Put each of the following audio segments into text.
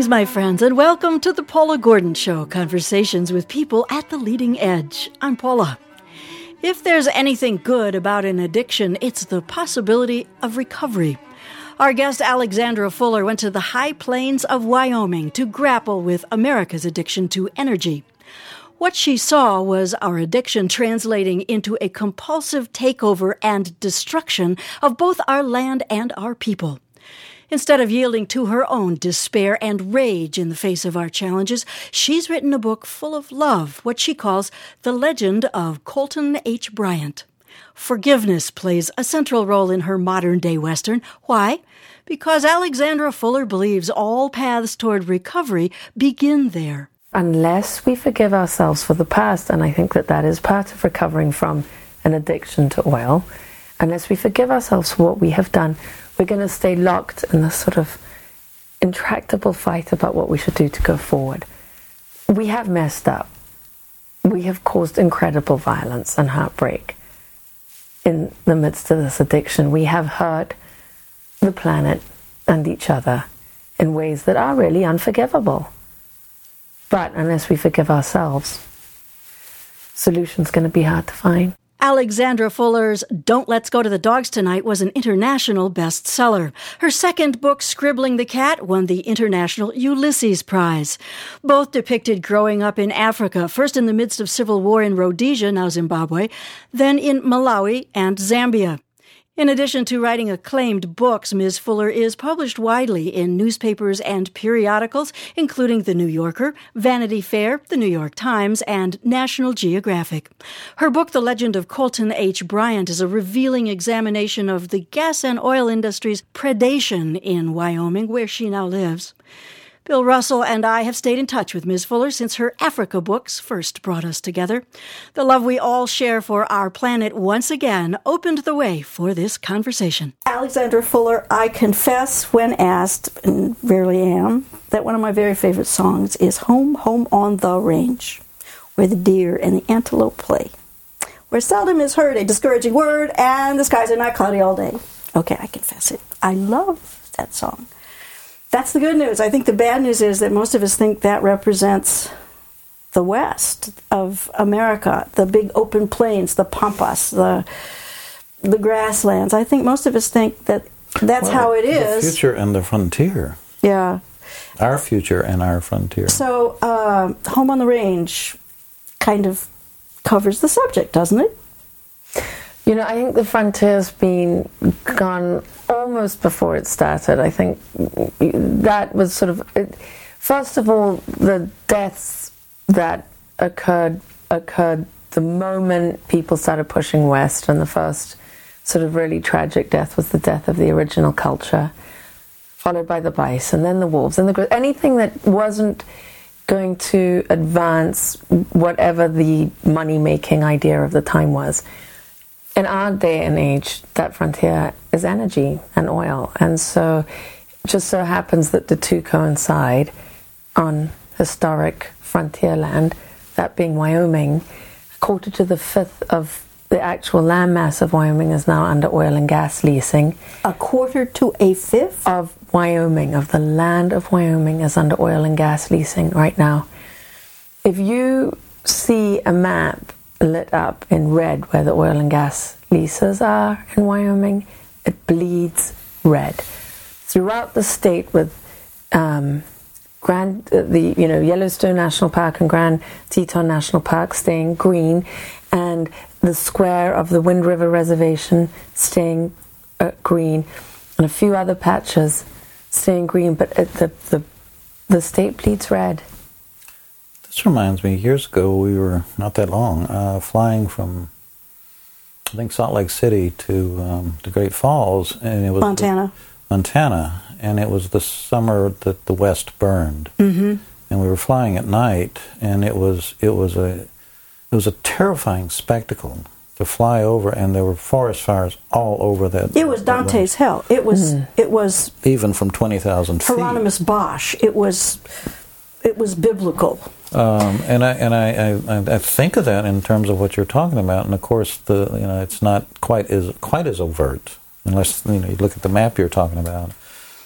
Greetings, my friends, and welcome to the Paula Gordon Show, conversations with people at the leading edge. I'm Paula. If there's anything good about an addiction, it's the possibility of recovery. Our guest, Alexandra Fuller, went to the high plains of Wyoming to grapple with America's addiction to energy. What she saw was our addiction translating into a compulsive takeover and destruction of both our land and our people. Instead of yielding to her own despair and rage in the face of our challenges, she's written a book full of love, what she calls The Legend of Colton H. Bryant. Forgiveness plays a central role in her modern-day Western. Why? Because Alexandra Fuller believes all paths toward recovery begin there. Unless we forgive ourselves for the past, and I think that is part of recovering from an addiction to oil, unless we forgive ourselves for what we have done, we're going to stay locked in this sort of intractable fight about what we should do to go forward. We have messed up. We have caused incredible violence and heartbreak in the midst of this addiction. We have hurt the planet and each other in ways that are really unforgivable. But unless we forgive ourselves, solution's going to be hard to find. Alexandra Fuller's Don't Let's Go to the Dogs Tonight was an international bestseller. Her second book, Scribbling the Cat, won the International Ulysses Prize. Both depicted growing up in Africa, first in the midst of civil war in Rhodesia, now Zimbabwe, then in Malawi and Zambia. In addition to writing acclaimed books, Ms. Fuller is published widely in newspapers and periodicals, including The New Yorker, Vanity Fair, The New York Times, and National Geographic. Her book, The Legend of Colton H. Bryant, is a revealing examination of the gas and oil industry's predation in Wyoming, where she now lives. Bill Russell and I have stayed in touch with Ms. Fuller since her Africa books first brought us together. The love we all share for our planet once again opened the way for this conversation. Alexandra Fuller, I confess when asked, and rarely am, that one of my very favorite songs is Home, Home on the Range, where the deer and the antelope play, where seldom is heard a discouraging word and the skies are not cloudy all day. Okay, I confess it. I love that song. That's the good news. I think the bad news is that most of us think that represents the West of America, the big open plains, the pampas, the grasslands. I think most of us think that that's how it is. The future and the frontier. Yeah. Our future and our frontier. So, Home on the Range kind of covers the subject, doesn't it? You know, I think the frontier's been gone almost before it started. I think that was sort of... First of all, the deaths that occurred the moment people started pushing west, and the first sort of really tragic death was the death of the original culture, followed by the bison, then the wolves, and anything that wasn't going to advance whatever the money-making idea of the time was. In our day and age, that frontier is energy and oil. And so it just so happens that the two coincide on historic frontier land, that being Wyoming. A quarter to the fifth of the actual landmass of Wyoming is now under oil and gas leasing. A quarter to a fifth? Of Wyoming, of the land of Wyoming, is under oil and gas leasing right now. If you see a map lit up in red where the oil and gas leases are in Wyoming, it bleeds red. Throughout the state, with Yellowstone National Park and Grand Teton National Park staying green, and the square of the Wind River Reservation staying green, and a few other patches staying green, but the state bleeds red. This reminds me, years ago, we were, not that long, flying from, I think, Salt Lake City to the Great Falls. And it was Montana. And it was the summer that the West burned. Mm-hmm. And we were flying at night, and it was a terrifying spectacle to fly over, and there were forest fires all over that. It was Dante's hell. It was even from 20,000 feet. Hieronymus Bosch. It was biblical. And I think of that in terms of what you're talking about, and of course it's not quite as overt, unless you look at the map you're talking about.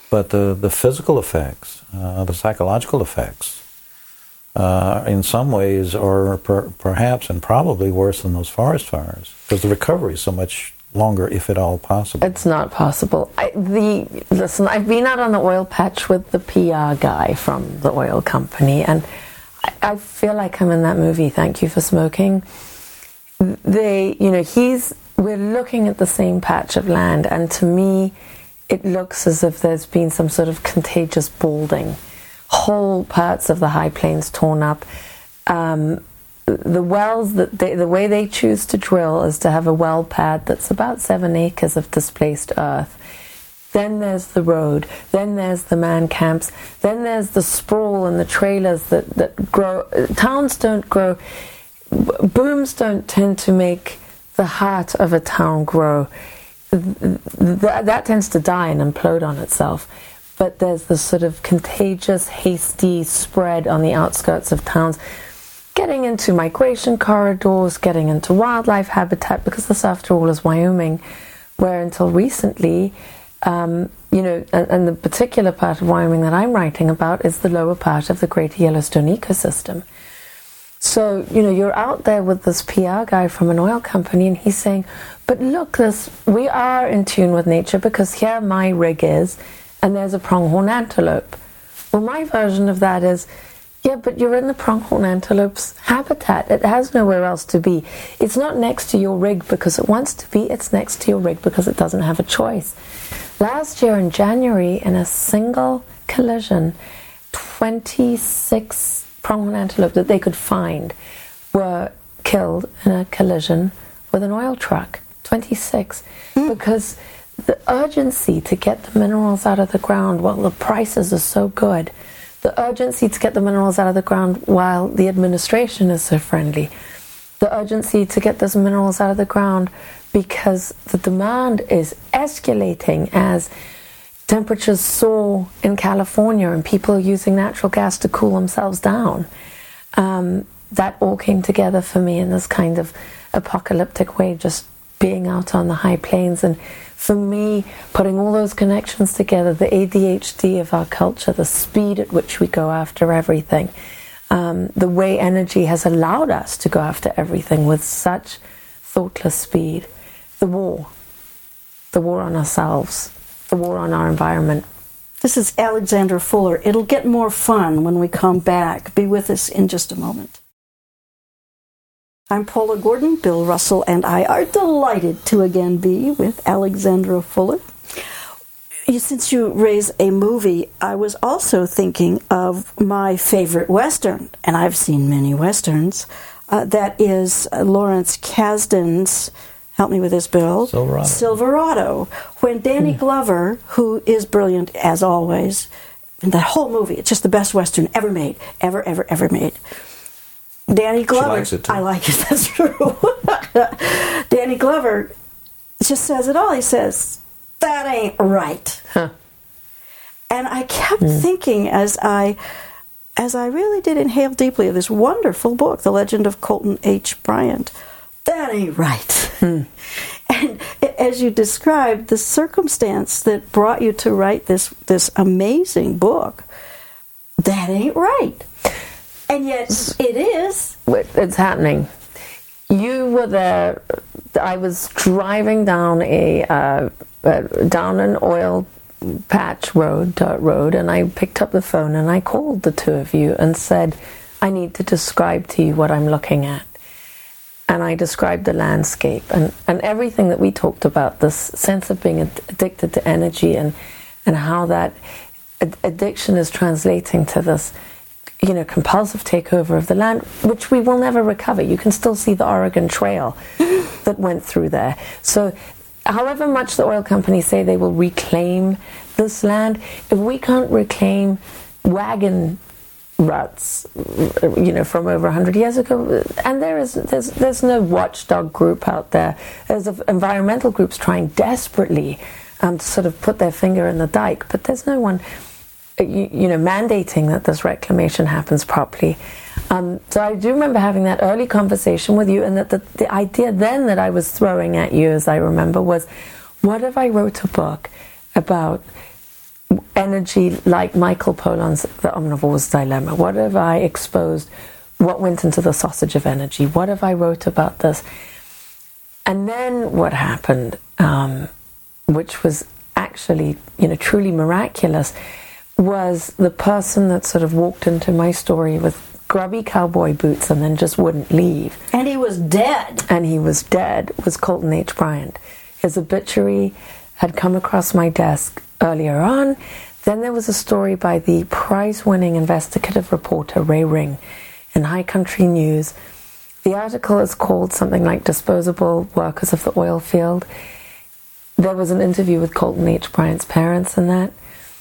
But the physical effects, the psychological effects, in some ways are perhaps and probably worse than those forest fires, because the recovery is so much longer, if at all possible. It's not possible. Listen, I've been out on the oil patch with the PR guy from the oil company, and I feel like I'm in that movie, Thank You for Smoking. We're looking at the same patch of land, and to me, it looks as if there's been some sort of contagious balding. Whole parts of the high plains torn up. The wells, the way they choose to drill is to have a well pad that's about 7 acres of displaced earth. Then there's the road. Then there's the man camps. Then there's the sprawl and the trailers that grow. Towns don't grow. Booms don't tend to make the heart of a town grow. That tends to die and implode on itself. But there's this sort of contagious, hasty spread on the outskirts of towns, getting into migration corridors, getting into wildlife habitat, because this, after all, is Wyoming, where until recently, and the particular part of Wyoming that I'm writing about is the lower part of the Greater Yellowstone ecosystem. So, you're out there with this PR guy from an oil company, and he's saying, but look, we are in tune with nature, because here my rig is, and there's a pronghorn antelope. Well, my version of that is, yeah, but you're in the pronghorn antelope's habitat. It has nowhere else to be. It's not next to your rig because it wants to be. It's next to your rig because it doesn't have a choice. Last year in January, in a single collision, 26 pronghorn antelope that they could find were killed in a collision with an oil truck. 26. Because the urgency to get the minerals out of the ground while the prices are so good, the urgency to get the minerals out of the ground while the administration is so friendly, the urgency to get those minerals out of the ground because the demand is escalating as temperatures soar in California and people are using natural gas to cool themselves down. That all came together for me in this kind of apocalyptic way, just being out on the high plains. And for me, putting all those connections together, the ADHD of our culture, the speed at which we go after everything, the way energy has allowed us to go after everything with such thoughtless speed, the war on ourselves, the war on our environment. This is Alexandra Fuller. It'll get more fun when we come back. Be with us in just a moment. I'm Paula Gordon. Bill Russell and I are delighted to again be with Alexandra Fuller. Since you raise a movie, I was also thinking of my favorite Western, and I've seen many Westerns. That is Lawrence Kasdan's, help me with this, Bill. Silverado. When Danny Glover, who is brilliant as always, in that whole movie, it's just the best Western ever made, ever made. Danny Glover. She likes it too. I like it, that's true. Danny Glover just says it all. He says, that ain't right. Huh. And I kept thinking as I really did inhale deeply of this wonderful book, The Legend of Colton H. Bryant, that ain't right. And as you described, the circumstance that brought you to write this amazing book, that ain't right. And yet it is. It's happening. You were there. I was driving down down an oil patch road, dirt road, and I picked up the phone and I called the two of you and said, I need to describe to you what I'm looking at. And I described the landscape and everything that we talked about, this sense of being addicted to energy and how that addiction is translating to this compulsive takeover of the land, which we will never recover. You can still see the Oregon Trail that went through there. So however much the oil companies say they will reclaim this land, if we can't reclaim wagon ruts, from over 100 years ago, and there's no watchdog group out there. There's environmental groups trying desperately to sort of put their finger in the dike, but there's no one mandating that this reclamation happens properly. So I do remember having that early conversation with you, and that the idea then that I was throwing at you, as I remember, was, what if I wrote a book about energy like Michael Pollan's The Omnivore's Dilemma? What have I exposed? What went into the sausage of energy? What have I wrote about this? And then what happened, which was actually, truly miraculous, was the person that sort of walked into my story with grubby cowboy boots and then just wouldn't leave. And he was dead. Was Colton H. Bryant. His obituary had come across my desk earlier on. Then there was a story by the prize-winning investigative reporter Ray Ring in High Country News. The article is called something like Disposable Workers of the Oil Field. There was an interview with Colton H. Bryant's parents in that.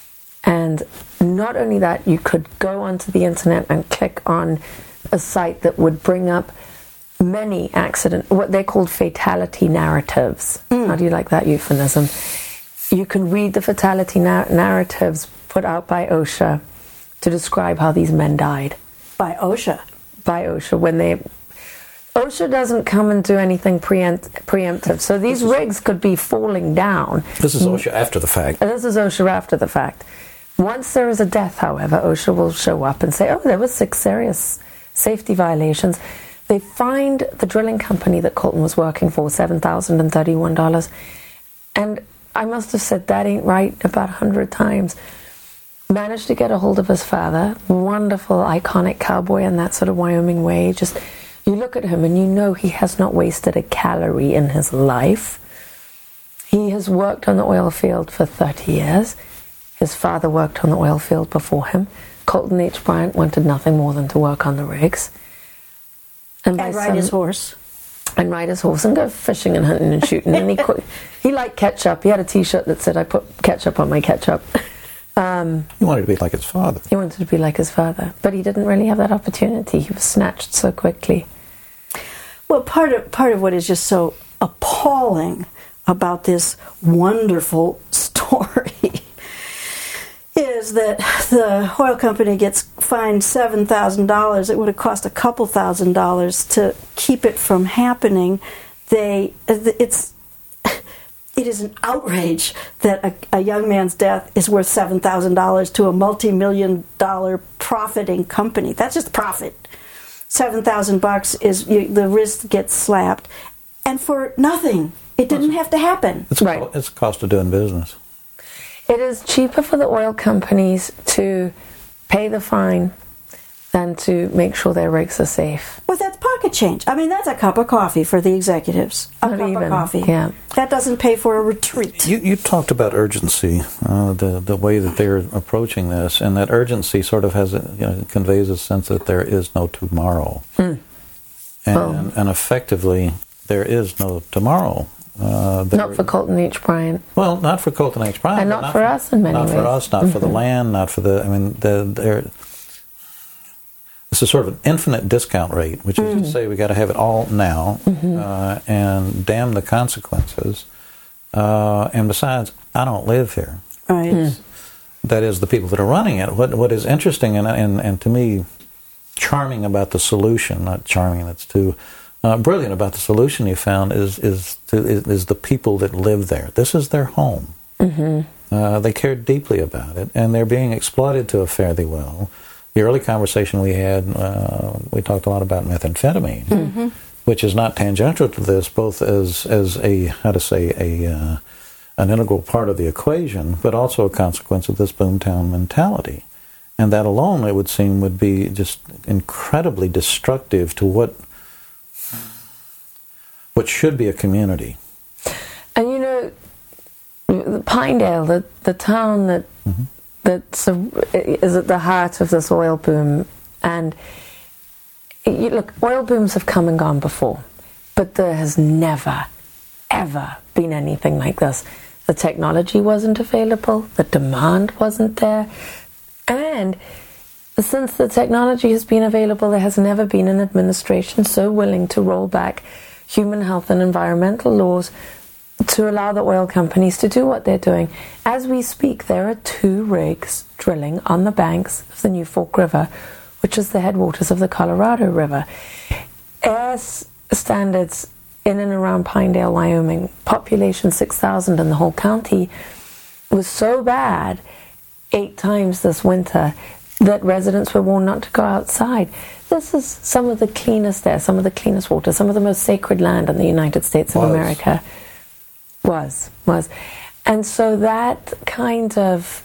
And not only that, you could go onto the internet and click on a site that would bring up many what they called fatality narratives. How do you like that euphemism? You can read the fatality narratives put out by OSHA to describe how these men died. By OSHA? By OSHA. OSHA doesn't come and do anything preemptive. So these rigs could be falling down. This is OSHA after the fact. This is OSHA after the fact. Once there is a death, however, OSHA will show up and say, there were 6 serious safety violations. They fined the drilling company that Colton was working for $7,031. And I must have said that ain't right about 100 times. Managed to get a hold of his father, wonderful, iconic cowboy in that sort of Wyoming way. Just, you look at him and you know he has not wasted a calorie in his life. He has worked on the oil field for 30 years. His father worked on the oil field before him. Colton H. Bryant wanted nothing more than to work on the rigs. And ride his horse. And ride his horse and go fishing and hunting and shooting. And he liked ketchup. He had a T-shirt that said, "I put ketchup on my ketchup." He wanted to be like his father. He wanted to be like his father. But he didn't really have that opportunity. He was snatched so quickly. Well, part of what is just so appalling about this wonderful story is that the oil company gets fined $7,000. It would have cost a couple $1,000s to keep it from happening. It is an outrage that a young man's death is worth $7,000 to a multi-million-dollar profiting company. That's just profit. $7,000 is the wrist gets slapped, and for nothing. It didn't have to happen. It's a cost of doing business. It is cheaper for the oil companies to pay the fine than to make sure their rigs are safe. Well, that's pocket change. I mean, that's a cup of coffee for the executives. A cup of coffee. Yeah. That doesn't pay for a retreat. You talked about urgency, the way that they're approaching this, and that urgency sort of conveys a sense that there is no tomorrow. And effectively, there is no tomorrow. Not for Colton H. Bryant. Well, not for Colton H. Bryant. And not for us in many ways. Not for us, not for the land, not for the... I mean, it's a sort of an infinite discount rate, which is to say we got to have it all now, and damn the consequences. And besides, I don't live here. Right. That is, the people that are running it. What is interesting and to me charming about the solution, not charming, that's too... brilliant about the solution you found is the people that live there. This is their home. They cared deeply about it, and they're being exploited to a fairly well. The early conversation we had, we talked a lot about methamphetamine, which is not tangential to this, both as an integral part of the equation, but also a consequence of this boomtown mentality. And that alone, it would seem, would be just incredibly destructive to what should be a community. And Pinedale, the town that is at the heart of this oil boom, and look, oil booms have come and gone before, but there has never, ever been anything like this. The technology wasn't available, the demand wasn't there, and since the technology has been available, there has never been an administration so willing to roll back human health and environmental laws to allow the oil companies to do what they're doing. As we speak, there are 2 rigs drilling on the banks of the New Fork River, which is the headwaters of the Colorado River. Air standards in and around Pinedale, Wyoming, population 6,000 in the whole county, was so bad 8 times this winter that residents were warned not to go outside. This is some of the cleanest air, some of the cleanest water, some of the most sacred land in the United States of America. Was. And so that kind of,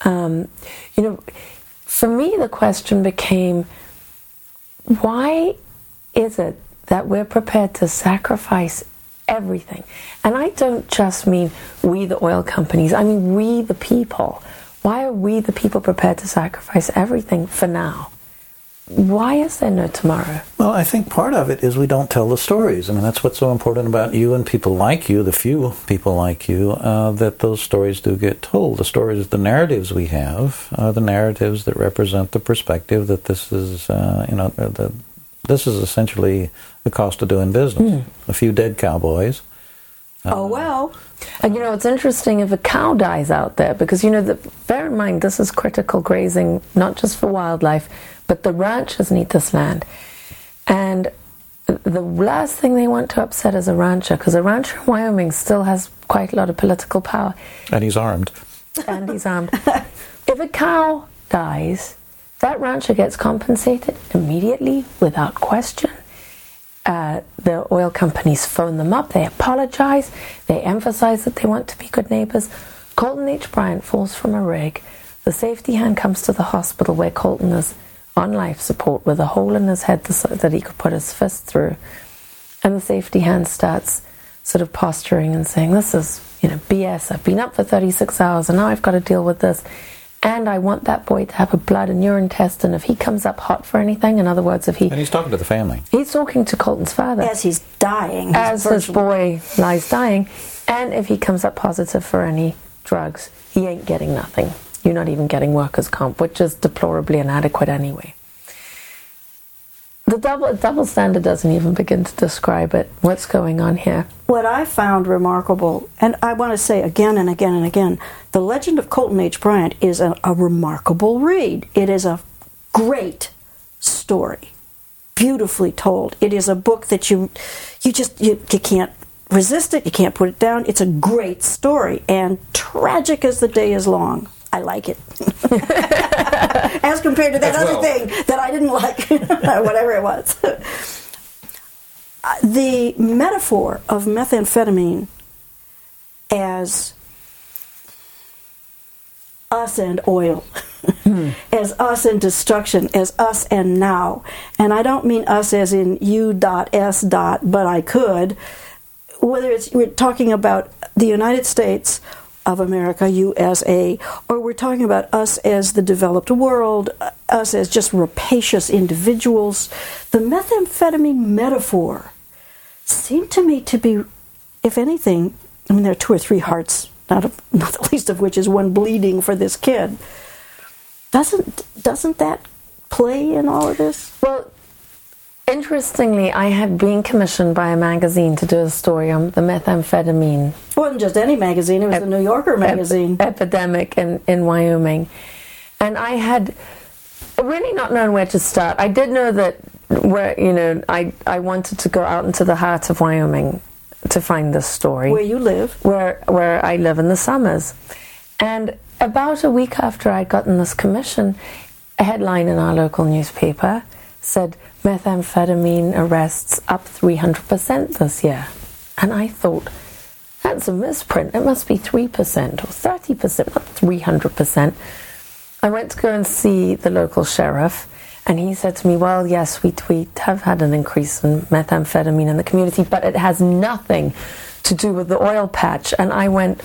for me the question became, why is it that we're prepared to sacrifice everything? And I don't just mean we, the oil companies, I mean we, the people. Why are we, the people, prepared to sacrifice everything for now? Why is there no tomorrow? Well, I think part of it is we don't tell the stories. I mean, that's what's so important about you and people like you, the few people like you, that those stories do get told. The stories, the narratives we have, are the narratives that represent the perspective that this is, this is essentially the cost of doing business. A few dead cowboys. And it's interesting if a cow dies out there, because bear in mind this is critical grazing, not just for wildlife, but the ranchers need this land. And the last thing they want to upset is a rancher, because a rancher in Wyoming still has quite a lot of political power. And he's armed. If a cow dies, that rancher gets compensated immediately, without question. The oil companies phone them up, they apologize, they emphasize that they want to be good neighbors. Colton H. Bryant falls from a rig. The safety hand comes to the hospital where Colton is on life support with a hole in his head that he could put his fist through. And the safety hand starts sort of posturing and saying, this is, BS. I've been up for 36 hours and now I've got to deal with this. And I want that boy to have a blood and urine test, and if he comes up hot for anything, in other words, if he... And he's talking to the family. He's talking to Colton's father. As he's dying. As his boy lies dying. And if he comes up positive for any drugs, he ain't getting nothing. You're not even getting workers' comp, which is deplorably inadequate anyway. The double standard doesn't even begin to describe it. What's going on here? What I found remarkable, and I want to say again and again and again, The Legend of Colton H. Bryant is a remarkable read. It is a great story, beautifully told. It is a book that you can't resist it, you can't put it down. It's a great story, and tragic as the day is long. I like it. As compared to that other thing that I didn't like, whatever it was. The metaphor of methamphetamine as us and oil, as us and destruction, as us and now. And I don't mean us as in U.S. but I could. Whether we're talking about the United States of America, USA, or we're talking about us as the developed world, us as just rapacious individuals, the methamphetamine metaphor seemed to me to be, if anything, I mean, there are 2 or 3 hearts, not the least of which is one bleeding for this kid. Doesn't that play in all of this? Well, interestingly, I had been commissioned by a magazine to do a story on the methamphetamine. It wasn't just any magazine, it was the New Yorker magazine. Epidemic in Wyoming. And I had really not known where to start. I did know that I wanted to go out into the heart of Wyoming to find this story. Where you live. Where I live in the summers. And about a week after I'd gotten this commission, a headline in our local newspaper said, methamphetamine arrests up 300% this year. And I thought, that's a misprint. It must be 3% or 30%, not 300%. I went to go and see the local sheriff, and he said to me, well, yes, we have had an increase in methamphetamine in the community, but it has nothing to do with the oil patch. And I went,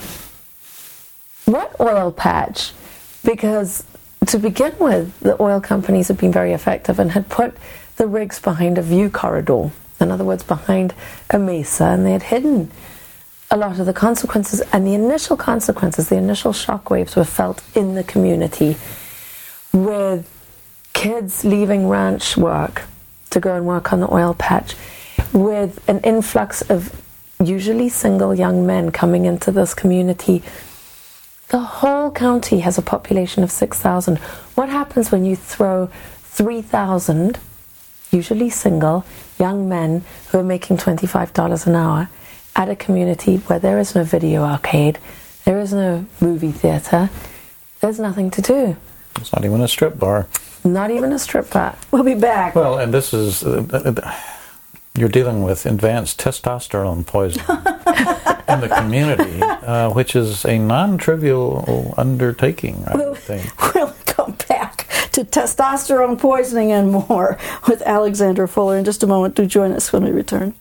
what oil patch? Because to begin with, the oil companies had been very effective and had put the rigs behind a view corridor, in other words, behind a mesa, and they had hidden a lot of the consequences. And the initial consequences, the initial shockwaves were felt in the community, with kids leaving ranch work to go and work on the oil patch, with an influx of usually single young men coming into this community. The whole county has a population of 6,000. What happens when you throw 3,000, usually single, young men who are making $25 an hour at a community where there is no video arcade, there is no movie theatre, there's nothing to do. It's not even a strip bar. Not even a strip bar. We'll be back. Well, and this is, you're dealing with advanced testosterone poisoning in the community, which is a non-trivial undertaking, I would think. We'll come back to testosterone poisoning and more with Alexandra Fuller in just a moment. Do join us when we return.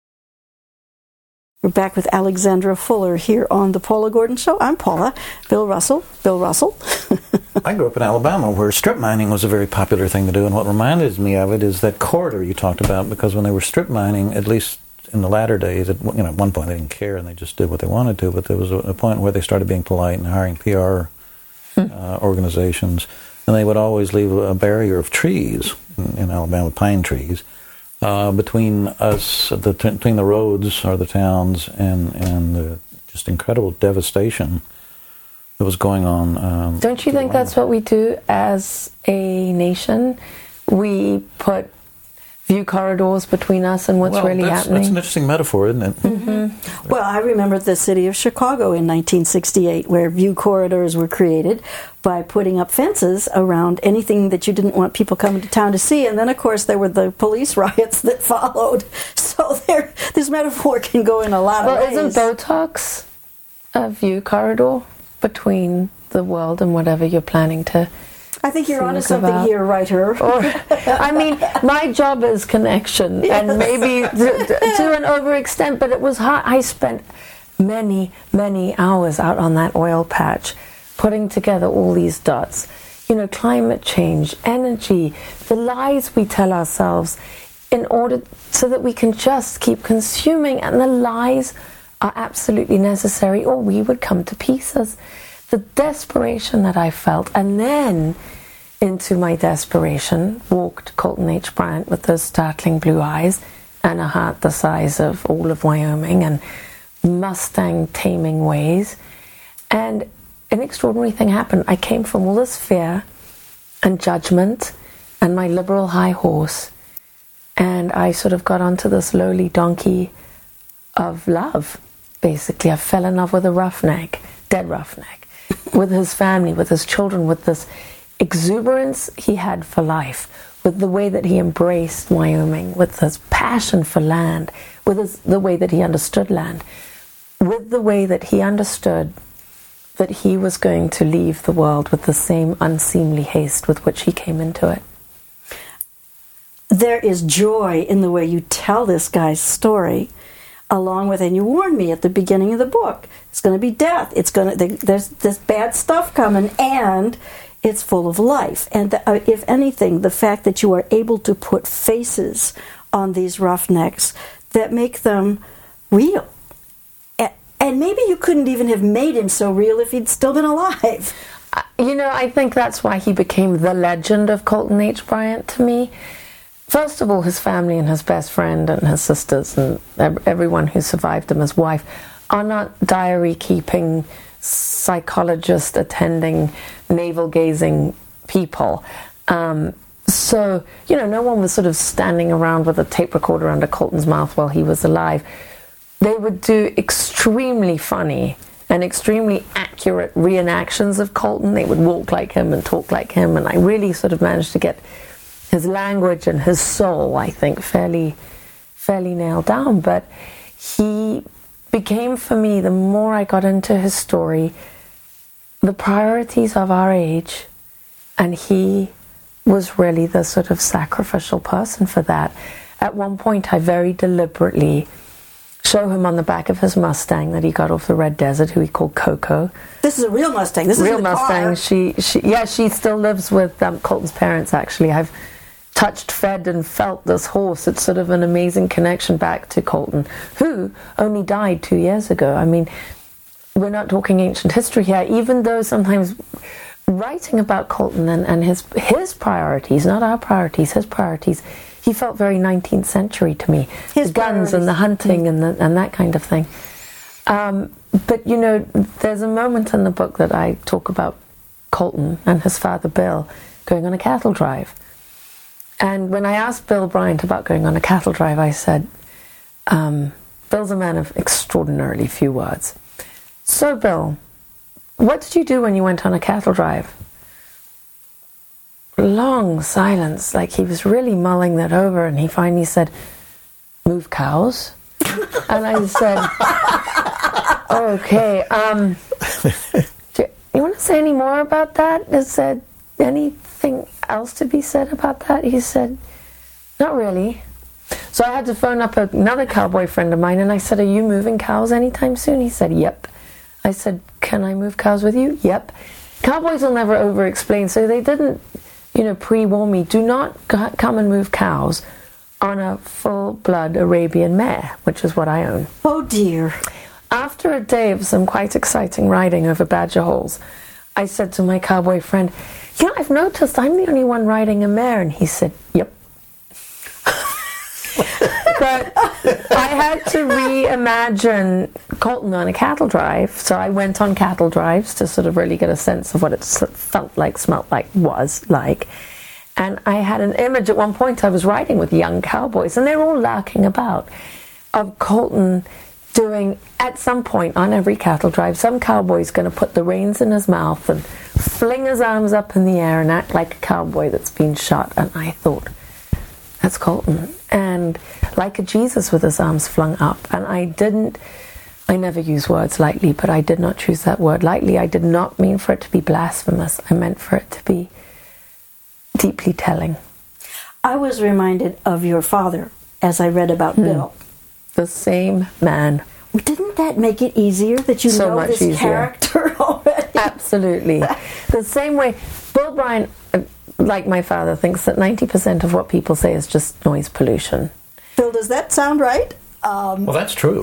We're back with Alexandra Fuller here on the Paula Gordon Show. I'm Paula. Bill Russell. I grew up in Alabama where strip mining was a very popular thing to do, and what reminded me of it is that corridor you talked about, because when they were strip mining, at least in the latter days, at one point they didn't care and they just did what they wanted to, but there was a point where they started being polite and hiring PR organizations, and they would always leave a barrier of trees in Alabama, pine trees, between us, between the roads or the towns, and the just incredible devastation that was going on. Don't you think that's what we do as a nation? We put view corridors between us and what's really happening. That's an interesting metaphor, isn't it? Mm-hmm. Well, I remember the city of Chicago in 1968, where view corridors were created by putting up fences around anything that you didn't want people coming to town to see. And then, of course, there were the police riots that followed. So this metaphor can go in a lot of ways. Well, isn't Botox a view corridor between the world and whatever you're planning to? I think you're onto something here, writer. I mean, my job is connection, yes. And maybe to an overextent, but it was hard. I spent many, many hours out on that oil patch, putting together all these dots. Climate change, energy, the lies we tell ourselves in order so that we can just keep consuming, and the lies are absolutely necessary or we would come to pieces. The desperation that I felt, and then into my desperation walked Colton H. Bryant with those startling blue eyes and a heart the size of all of Wyoming and Mustang taming ways. And an extraordinary thing happened. I came from all this fear and judgment and my liberal high horse, and I sort of got onto this lowly donkey of love, basically. I fell in love with a roughneck, dead roughneck, with his family, with his children, with this exuberance he had for life, with the way that he embraced Wyoming, with his passion for land, with the way that he understood land, with the way that he understood that he was going to leave the world with the same unseemly haste with which he came into it. There is joy in the way you tell this guy's story, along with, and you warned me at the beginning of the book, it's going to be death, there's this bad stuff coming, and it's full of life. And if anything, the fact that you are able to put faces on these roughnecks that make them real. And maybe you couldn't even have made him so real if he'd still been alive. I think that's why he became the legend of Colton H. Bryant to me. First of all, his family and his best friend and his sisters and everyone who survived him, his wife, are not diary-keeping, psychologist-attending, navel-gazing people. So, no one was sort of standing around with a tape recorder under Colton's mouth while he was alive. They would do extremely funny and extremely accurate reenactions of Colton. They would walk like him and talk like him, and I really sort of managed to get his language and his soul, I think, fairly nailed down. But he became, for me, the more I got into his story, the priorities of our age, and he was really the sort of sacrificial person for that. At one point, I very deliberately show him on the back of his Mustang that he got off the Red Desert, who he called Coco. This is a real Mustang. This is real Mustang. She still lives with Colton's parents, actually. I've touched, fed, and felt this horse. It's sort of an amazing connection back to Colton, who only died 2 years ago. I mean, we're not talking ancient history here, even though sometimes writing about Colton and his priorities, not our priorities, his priorities, he felt very 19th century to me. His guns and the hunting and that kind of thing. But, there's a moment in the book that I talk about Colton and his father Bill going on a cattle drive. And when I asked Bill Bryant about going on a cattle drive, I said, Bill's a man of extraordinarily few words. So, Bill, what did you do when you went on a cattle drive? Long silence, like he was really mulling that over, and he finally said, move cows. And I said, okay, do you want to say any more about that? Is there anything else to be said about that? He said, not really. So I had to phone up another cowboy friend of mine, and I said, are you moving cows anytime soon? He said, yep. I said, can I move cows with you? Yep. Cowboys will never over-explain, so they didn't, pre-warn me. Do not come and move cows on a full-blood Arabian mare, which is what I own. Oh, dear. After a day of some quite exciting riding over Badger Holes, I said to my cowboy friend, I've noticed I'm the only one riding a mare. And he said, yep. But I had to reimagine Colton on a cattle drive, so I went on cattle drives to sort of really get a sense of what it felt like, smelt like, was like. And I had an image at one point, I was riding with young cowboys, and they're all larking about, of Colton doing, at some point on every cattle drive, some cowboy's going to put the reins in his mouth and fling his arms up in the air and act like a cowboy that's been shot. And I thought, that's Colton. And like a Jesus with his arms flung up. And I never use words lightly, but I did not choose that word lightly. I did not mean for it to be blasphemous. I meant for it to be deeply telling. I was reminded of your father as I read about Bill. The same man. Didn't that make it easier that you know this easier. Character already? Absolutely. The same way, Bill Bryant, like my father, thinks that 90% of what people say is just noise pollution. Phil, does that sound right? Well, that's true.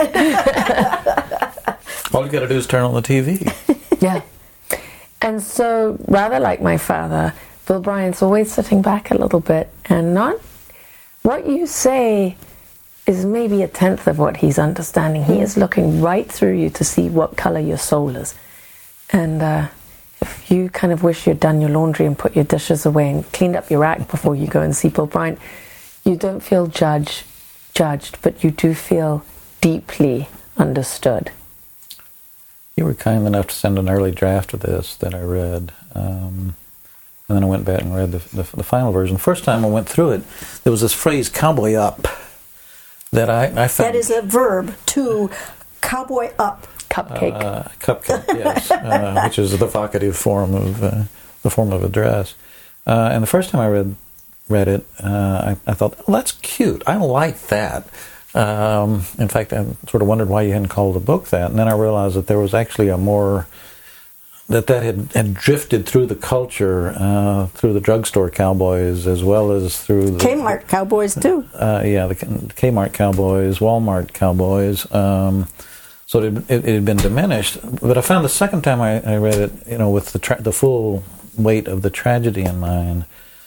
All you got to do is turn on the TV. Yeah. And so, rather like my father, Bill Bryant's always sitting back a little bit, and not what you say is maybe a tenth of what he's understanding. He is looking right through you to see what color your soul is. And if you kind of wish you'd done your laundry and put your dishes away and cleaned up your act before you go and see Bill Bryant, you don't feel judged, but you do feel deeply understood. You were kind enough to send an early draft of this that I read. And then I went back and read the final version. The first time I went through it, there was this phrase, cowboy up, that I found. That is a verb, to cowboy up. Cupcake. Cupcake, yes, which is the vocative form of address. And the first time I read it, I thought, oh, that's cute. I like that. In fact, I sort of wondered why you hadn't called the book that. And then I realized that there was actually that had drifted through the culture, through the drugstore cowboys, as well as through the Kmart cowboys too. The Kmart cowboys, Walmart cowboys. So it had been diminished. But I found the second time I read it, with the full weight of the tragedy in mind,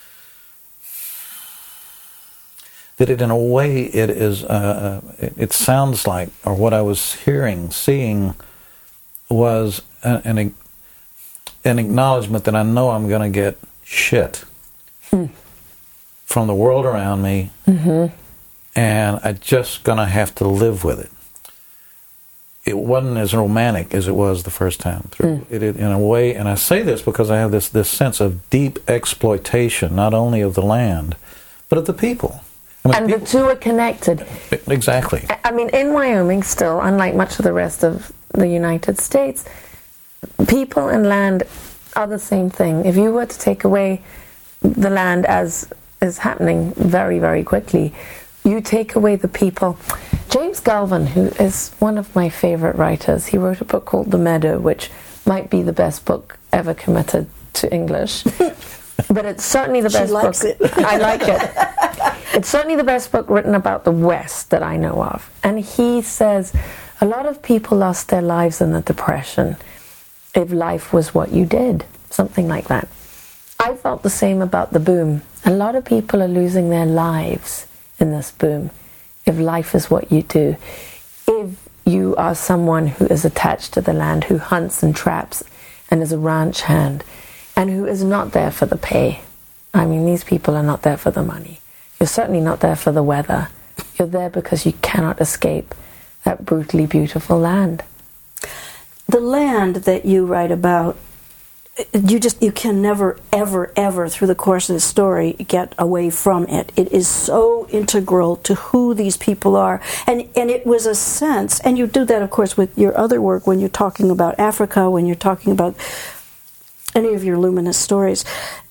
that it, in a way, it is. It sounds like, or what I was seeing, was an acknowledgement that I know I'm going to get shit from the world around me, and I'm just going to have to live with it. It wasn't as romantic as it was the first time through. It in a way, and I say this because I have this sense of deep exploitation, not only of the land, but of the people. And the two are connected. Exactly. I mean, in Wyoming still, unlike much of the rest of the United States, people and land are the same thing. If you were to take away the land, as is happening very, very quickly, you take away the people. James Galvin, who is one of my favorite writers, he wrote a book called The Meadow, which might be the best book ever committed to English. But it's certainly the best book. She likes it. I like it. It's certainly the best book written about the West that I know of. And he says a lot of people lost their lives in the Depression. If life was what you did, something like that. I felt the same about the boom. A lot of people are losing their lives in this boom. If life is what you do. If you are someone who is attached to the land, who hunts and traps and is a ranch hand, and who is not there for the pay. I mean, these people are not there for the money. You're certainly not there for the weather. You're there because you cannot escape that brutally beautiful land. The land that you write about, you can never, ever, ever through the course of the story get away from it. It is so integral to who these people are. And it was a sense, and you do that, of course, with your other work when you're talking about Africa, when you're talking about any of your luminous stories.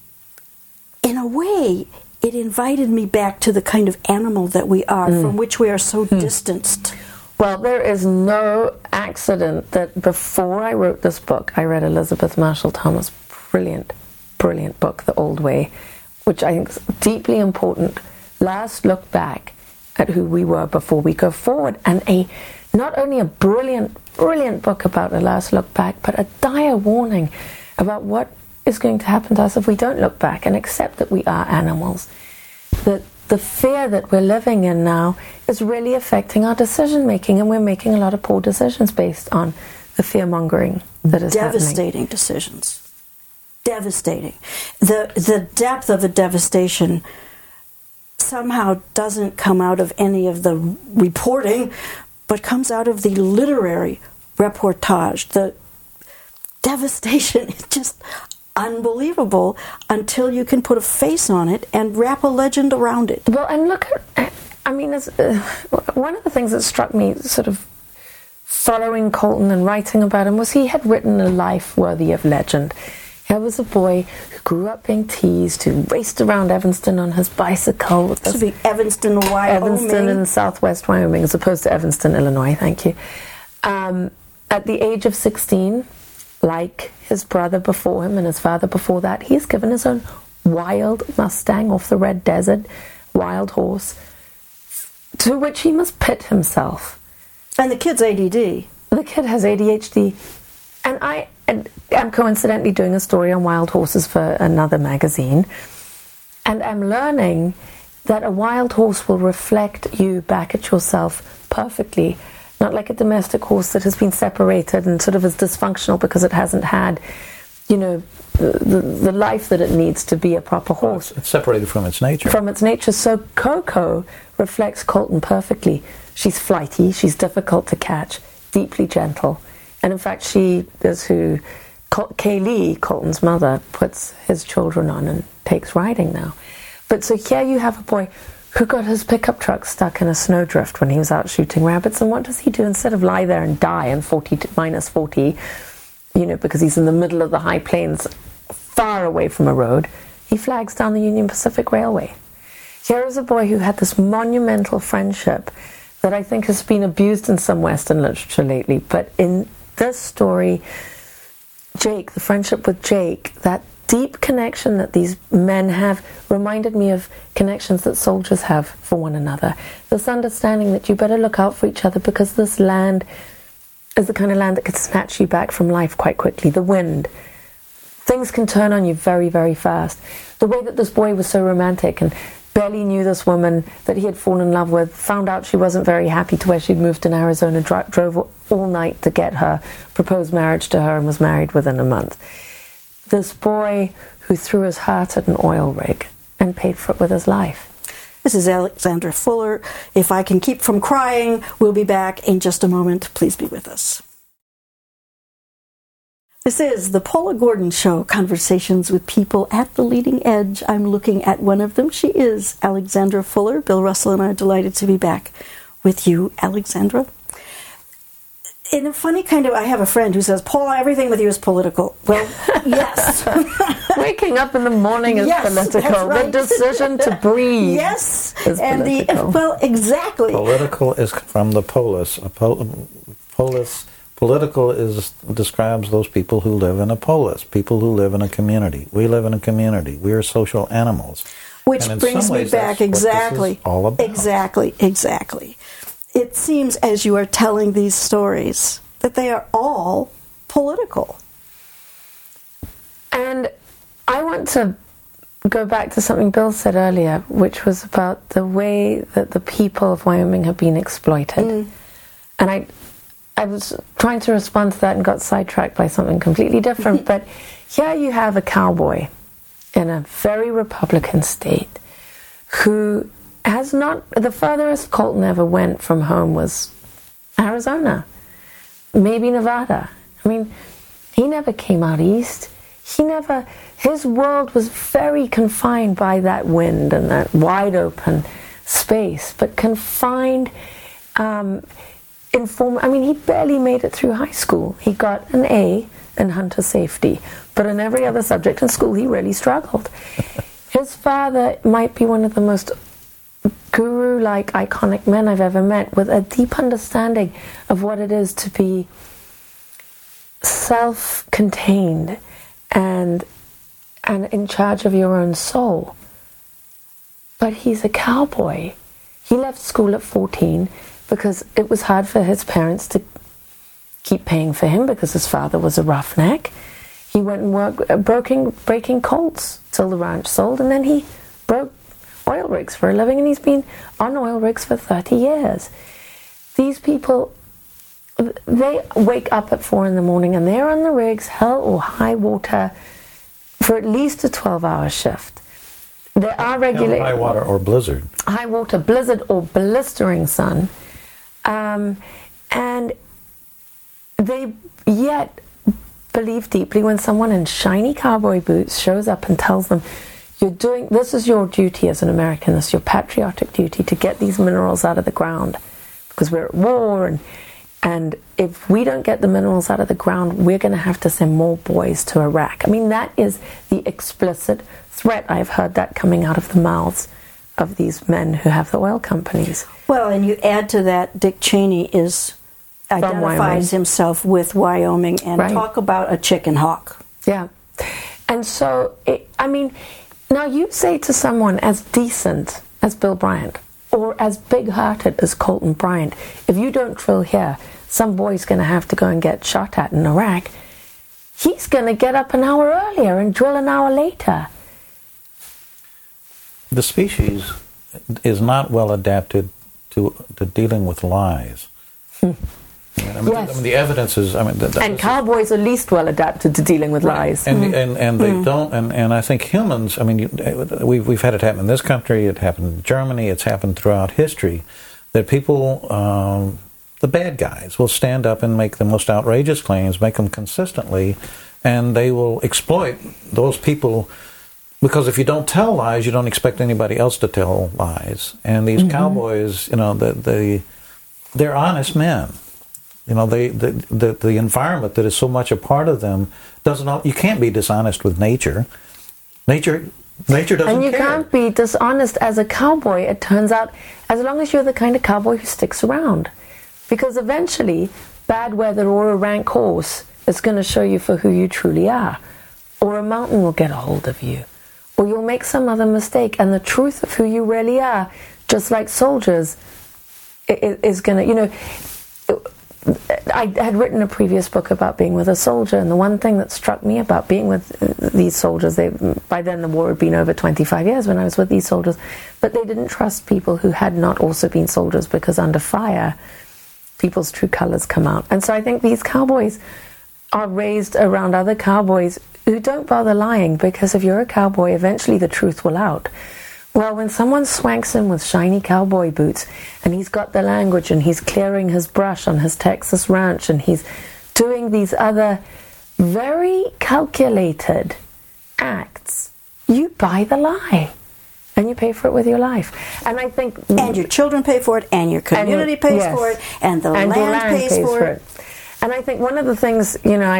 In a way, it invited me back to the kind of animal that we are, from which we are so distanced. Well, there is no accident that before I wrote this book, I read Elizabeth Marshall Thomas' brilliant, brilliant book, The Old Way, which I think is deeply important. Last look back at who we were before we go forward. And not only a brilliant, brilliant book about a last look back, but a dire warning about what is going to happen to us if we don't look back and accept that we are animals. That the fear that we're living in now is really affecting our decision making, and we're making a lot of poor decisions based on the fear mongering that is devastating happening. Decisions. Devastating. The depth of the devastation somehow doesn't come out of any of the reporting, but comes out of the literary reportage. The devastation is just unbelievable until you can put a face on it and wrap a legend around it. Well, and look at, I mean, one of the things that struck me sort of following Colton and writing about him was he had written a life worthy of legend. He was a boy who grew up being teased, who raced around Evanston on his bicycle. This would be Evanston, Wyoming. Evanston in southwest Wyoming, as opposed to Evanston, Illinois, thank you. At the age of 16, like his brother before him and his father before that, he's given his own wild Mustang off the Red Desert, wild horse, to which he must pit himself. And the kid's ADD. The kid has ADHD. And I'm coincidentally doing a story on wild horses for another magazine. And I'm learning that a wild horse will reflect you back at yourself perfectly. Not like a domestic horse that has been separated and sort of is dysfunctional because it hasn't had, the life that it needs to be a proper horse. It's separated from its nature. From its nature. So Coco reflects Colton perfectly. She's flighty, she's difficult to catch, deeply gentle. And in fact, she is who Kaylee, Colton's mother, puts his children on and takes riding now. But so here you have a boy who got his pickup truck stuck in a snowdrift when he was out shooting rabbits. And what does he do? Instead of lie there and die in minus 40, because he's in the middle of the high plains, far away from a road, he flags down the Union Pacific Railway. Here is a boy who had this monumental friendship that I think has been abused in some Western literature lately. But in this story, Jake, the friendship with Jake, that deep connection that these men have reminded me of connections that soldiers have for one another. This understanding that you better look out for each other because this land is the kind of land that could snatch you back from life quite quickly. The wind. Things can turn on you very, very fast. The way that this boy was so romantic and barely knew this woman that he had fallen in love with, found out she wasn't very happy to where she'd moved in Arizona, drove all night to get her, proposed marriage to her and was married within a month. This boy who threw his heart at an oil rig and paid for it with his life. This is Alexandra Fuller. If I can keep from crying, we'll be back in just a moment. Please be with us. This is the Paula Gordon Show, conversations with people at the leading edge. I'm looking at one of them. She is Alexandra Fuller. Bill Russell and I are delighted to be back with you, Alexandra. In a funny kind of, I have a friend who says, Paula, everything with you is political. Well, yes. Waking up in the morning is political. That's right. The decision to breathe is political. Well, exactly. Political is from the polis. Political describes those people who live in a polis, people who live in a community. We live in a community. We are social animals. Which brings me back exactly. All about. Exactly. It seems, as you are telling these stories, that they are all political. And I want to go back to something Bill said earlier, which was about the way that the people of Wyoming have been exploited. And I was trying to respond to that and got sidetracked by something completely different. But here you have a cowboy in a very Republican state who has not, the furthest Colton ever went from home was Arizona, maybe Nevada. I mean, he never came out east. His world was very confined by that wind and that wide open space, but confined, he barely made it through high school. He got an A in hunter safety, but in every other subject in school he really struggled. His father might be one of the most guru-like iconic men I've ever met, with a deep understanding of what it is to be self-contained and in charge of your own soul. But he's a cowboy. He left school at 14 because it was hard for his parents to keep paying for him because his father was a roughneck. He went and worked breaking colts till the ranch sold, and then he broke oil rigs for a living, and he's been on oil rigs for 30 years. These people, they wake up at 4 a.m. and they're on the rigs, hell or high water, for at least a 12-hour shift. There are regular high water or blizzard. High water, blizzard, or blistering sun. And they yet believe deeply when someone in shiny cowboy boots shows up and tells them, this is your duty as an American, this is your patriotic duty to get these minerals out of the ground because we're at war, and if we don't get the minerals out of the ground, we're going to have to send more boys to Iraq. I mean, that is the explicit threat. I've heard that coming out of the mouths of these men who have the oil companies. Well, and you add to that, Dick Cheney identifies himself with Wyoming, and talk about a chicken hawk. Yeah. And so, now you say to someone as decent as Bill Bryant, or as big-hearted as Colton Bryant, if you don't drill here, some boy's going to have to go and get shot at in Iraq. He's going to get up an hour earlier and drill an hour later. The species is not well adapted to dealing with lies. Yes. The evidence is. And cowboys are least well adapted to dealing with lies. And they don't. And I think humans. We've had it happen in this country. It happened in Germany. It's happened throughout history. That people, the bad guys, will stand up and make the most outrageous claims, make them consistently, and they will exploit those people. Because if you don't tell lies, you don't expect anybody else to tell lies. And these cowboys, they're honest men. The environment that is so much a part of them doesn't. You can't be dishonest with nature. Nature doesn't care. And you can't be dishonest as a cowboy, it turns out, as long as you're the kind of cowboy who sticks around. Because eventually, bad weather or a rank horse is going to show you for who you truly are. Or a mountain will get a hold of you. Or you'll make some other mistake, and the truth of who you really are, just like soldiers, is going to, I had written a previous book about being with a soldier, and the one thing that struck me about being with these soldiers, by then the war had been over 25 years when I was with these soldiers, but they didn't trust people who had not also been soldiers, because under fire, people's true colors come out. And so I think these cowboys are raised around other cowboys who don't bother lying, because if you're a cowboy, eventually the truth will out. Well, when someone swanks in with shiny cowboy boots, and he's got the language, and he's clearing his brush on his Texas ranch, and he's doing these other very calculated acts, you buy the lie, and you pay for it with your life. And I think... And your children pay for it, and your community pays for it, and the land pays for it. And I think one of the things,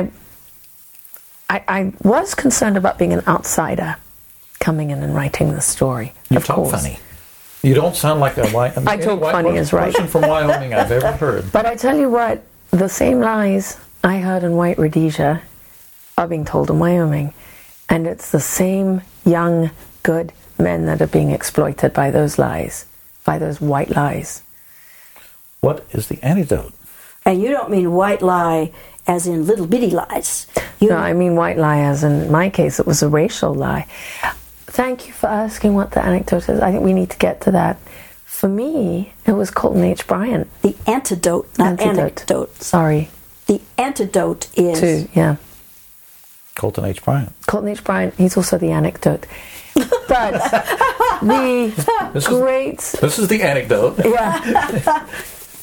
I was concerned about being an outsider coming in and writing this story. You talk funny. You don't sound like I talk funny is right. person from Wyoming I've ever heard. But I tell you what, the same lies I heard in White Rhodesia are being told in Wyoming. And it's the same young, good men that are being exploited by those lies, by those white lies. What is the antidote? And you don't mean white lie as in little bitty lies. No, I mean white lie as in my case, it was a racial lie. Thank you for asking what the anecdote is. I think we need to get to that. For me, it was Colton H. Bryant. The antidote, not anecdote. Sorry. The antidote is... Colton H. Bryant. Colton H. Bryant, he's also the anecdote. But This is the anecdote. Yeah.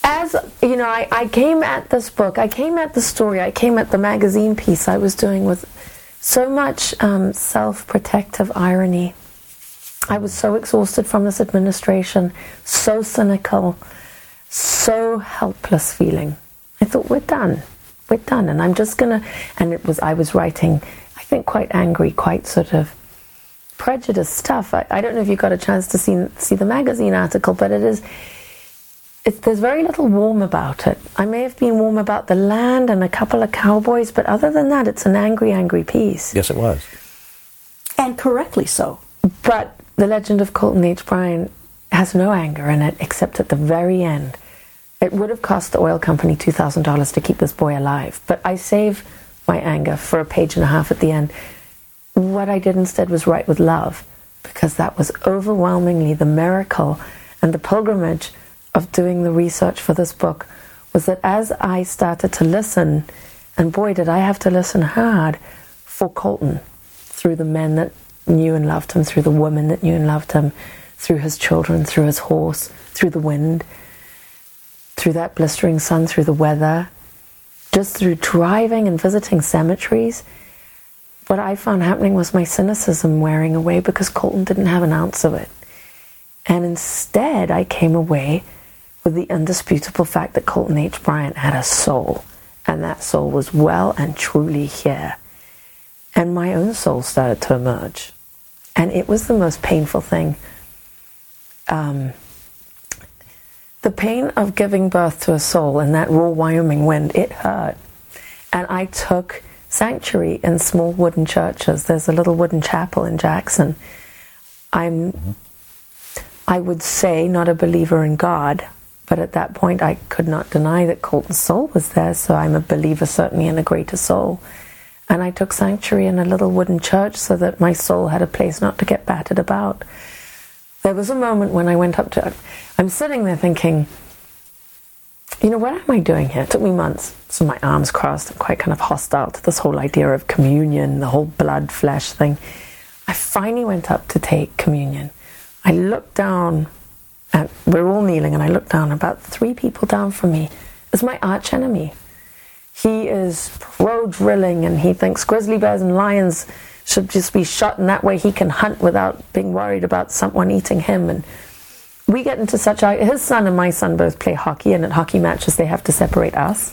as you know, I came at this book, I came at the story, I came at the magazine piece I was doing with so much self-protective irony. I was so exhausted from this administration, so cynical, so helpless feeling. I thought, we're done, and I'm just gonna, and I was writing, I think, quite angry, quite sort of prejudiced stuff. I don't know if you got a chance to see the magazine article, but there's very little warm about it. I may have been warm about the land and a couple of cowboys, but other than that, it's an angry piece. Yes, it was. And correctly so. But The Legend of Colton H. Bryant has no anger in it, except at the very end. It would have cost the oil company $2,000 to keep this boy alive, but I save my anger for a page and a half at the end. What I did instead was write with love, because that was overwhelmingly the miracle and the pilgrimage of doing the research for this book, was that as I started to listen, and boy did I have to listen hard for Colton, through the men that knew and loved him, through the women that knew and loved him, through his children, through his horse, through the wind, through that blistering sun, through the weather, just through driving and visiting cemeteries. What I found happening was my cynicism wearing away, because Colton didn't have an ounce of it. And instead I came away with the indisputable fact that Colton H. Bryant had a soul, and that soul was well and truly here. And my own soul started to emerge. And it was the most painful thing. The pain of giving birth to a soul in that raw Wyoming wind, it hurt. And I took sanctuary in small wooden churches. There's a little wooden chapel in Jackson. I would say not a believer in God, but at that point I could not deny that Colton's soul was there, so I'm a believer certainly in a greater soul. And I took sanctuary in a little wooden church so that my soul had a place not to get battered about. There was a moment when I went up to it. I'm sitting there thinking, you know, what am I doing here? It took me months. So my arms crossed. I'm quite kind of hostile to this whole idea of communion, the whole blood, flesh thing. I finally went up to take communion. I looked down, and we're all kneeling, and I looked down. About 3 people down from me is my arch enemy. He is pro-drilling, and he thinks grizzly bears and lions should just be shot, and that way he can hunt without being worried about someone eating him. And we get into such... His son and my son both play hockey, and at hockey matches they have to separate us.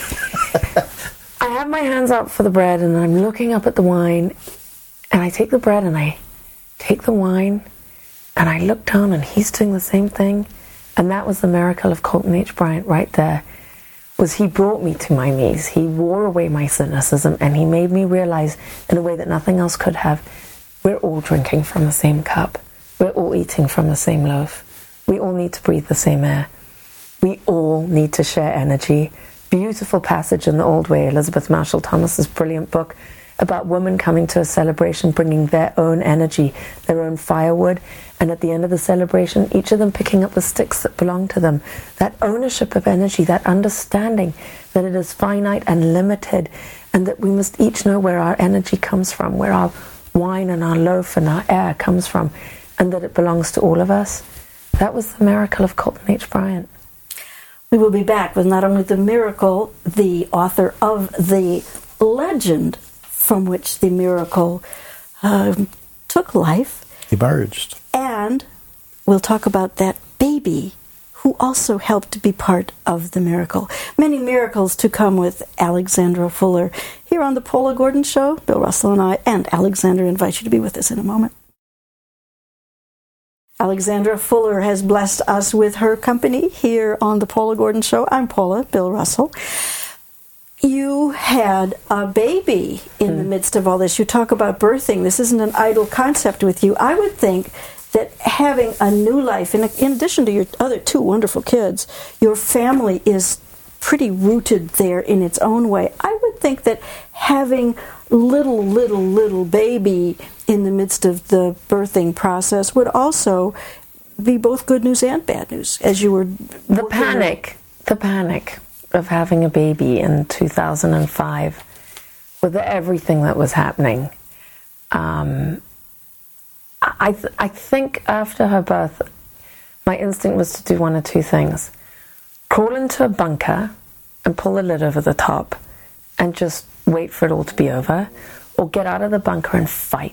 I have my hands out for the bread, and I'm looking up at the wine, and I take the bread, and I take the wine, and I look down, and he's doing the same thing. And that was the miracle of Colton H. Bryant right there. Was he brought me to my knees. He wore away my cynicism, and he made me realize in a way that nothing else could have, we're all drinking from the same cup. We're all eating from the same loaf. We all need to breathe the same air. We all need to share energy. Beautiful passage in The Old Way, Elizabeth Marshall Thomas's brilliant book about women coming to a celebration, bringing their own energy, their own firewood, and at the end of the celebration, each of them picking up the sticks that belong to them. That ownership of energy, that understanding that it is finite and limited, and that we must each know where our energy comes from, where our wine and our loaf and our air comes from, and that it belongs to all of us. That was the miracle of Colton H. Bryant. We will be back with not only the miracle, the author of the legend from which the miracle took life. Emerged. And we'll talk about that baby who also helped be part of the miracle. Many miracles to come with Alexandra Fuller. Here on the Paula Gordon Show, Bill Russell and I, and Alexandra invite you to be with us in a moment. Alexandra Fuller has blessed us with her company here on the Paula Gordon Show. I'm Paula, Bill Russell. You had a baby in the midst of all this. You talk about birthing. This isn't an idle concept with you. I would think that having a new life, in addition to your other 2 wonderful kids, your family is pretty rooted there in its own way. I would think that having little baby in the midst of the birthing process would also be both good news and bad news as you were... The panic of having a baby in 2005 with everything that was happening. I think after her birth, my instinct was to do one of 2 things. crawl into a bunker and pull the lid over the top and just wait for it all to be over, or get out of the bunker and fight.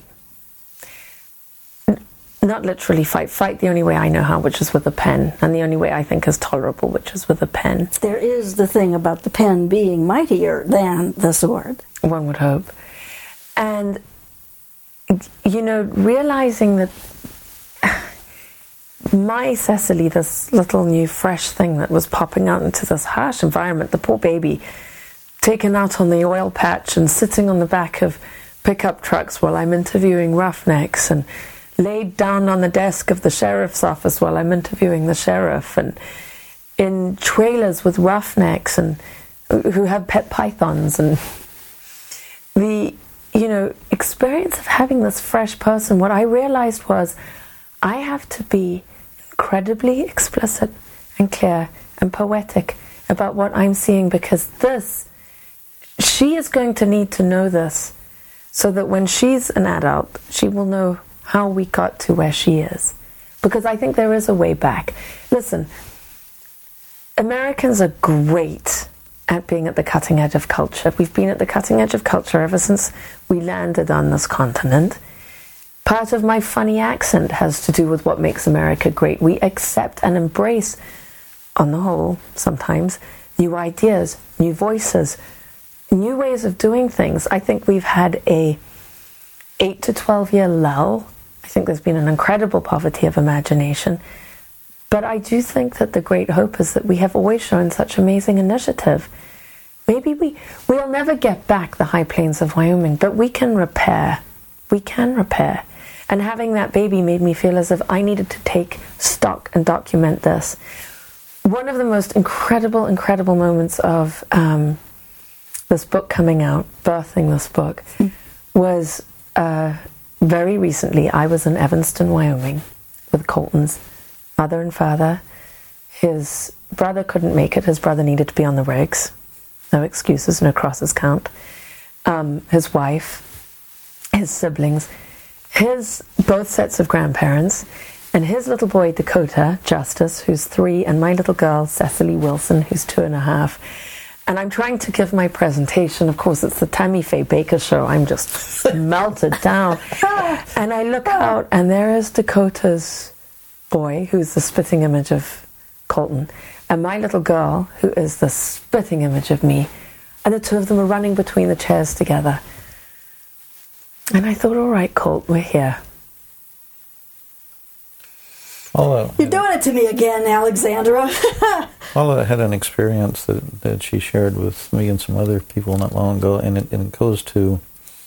Not literally fight the only way I know how, which is with a pen, and the only way I think is tolerable, which is with a pen. There is the thing about the pen being mightier than the sword. One would hope. And, you know, realizing that my Cecily, this little new fresh thing that was popping out into this harsh environment, the poor baby taken out on the oil patch and sitting on the back of pickup trucks while I'm interviewing roughnecks, and laid down on the desk of the sheriff's office while I'm interviewing the sheriff, and in trailers with roughnecks and who have pet pythons, and the, you know, experience of having this fresh person. What I realized was I have to be incredibly explicit and clear and poetic about what I'm seeing, because she is going to need to know this so that when she's an adult, she will know how we got to where she is. Because I think there is a way back. Listen, Americans are great at being at the cutting edge of culture. We've been at the cutting edge of culture ever since we landed on this continent. Part of my funny accent has to do with what makes America great. We accept and embrace, on the whole, sometimes, new ideas, new voices, new ways of doing things. I think we've had a 8 to 12 year lull. I think there's been an incredible poverty of imagination. But I do think that the great hope is that we have always shown such amazing initiative. Maybe we'll never get back the high plains of Wyoming, but we can repair. We can repair. And having that baby made me feel as if I needed to take stock and document this. One of the most incredible moments of this book coming out, birthing this book, was very recently. I was in Evanston, Wyoming with Colton's mother and father. His brother couldn't make it. His brother needed to be on the rigs. No excuses, no crosses count. His wife, his siblings, both sets of grandparents, and his little boy, Dakota Justice, who's 3, and my little girl, Cecily Wilson, who's 2.5. And I'm trying to give my presentation. Of course, it's the Tammy Faye Baker show. I'm just melted down. And I look out, and there is Dakota's boy, who's the spitting image of Colton, and my little girl, who is the spitting image of me. And the two of them are running between the chairs together. And I thought, all right, Colt, we're here. You're doing it to me again, Alexandra. Paula had an experience that she shared with me and some other people not long ago, and it goes to,